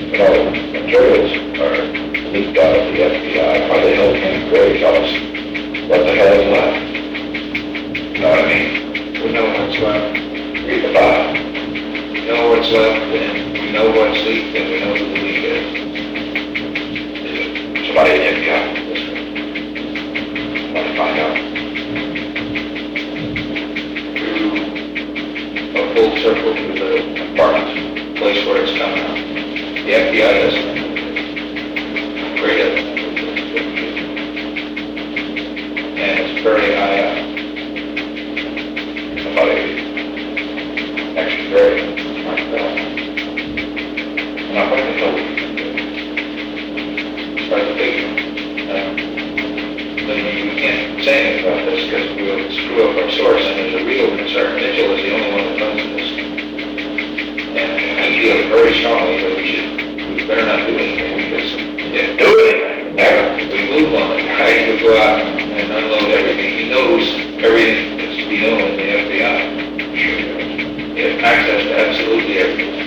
You know, materials are leaked out of the FBI. Why the hell can't Gray tell us what the hell is left? You know what I mean? We know what's left. Read the file. We know what's left, and we know what's leaked, and we know who the leak is. Somebody in the FBI. Somebody find out. Through a full circle to the apartment, place where it's coming out. The FBI doesn't know. Great evidence. And it's very high up. Somebody actually very like that. Now, what the hell we can do? Start the big one. But you can't say anything about this because we will screw up our source, and there's a real concern. Mitchell is the only one that knows this. And I feel very strongly that we better not do anything because Yeah, do it. Never. if we move on, the guy would go out and unload everything. He knows everything that's we know in the FBI. Sure. He has access to absolutely everything.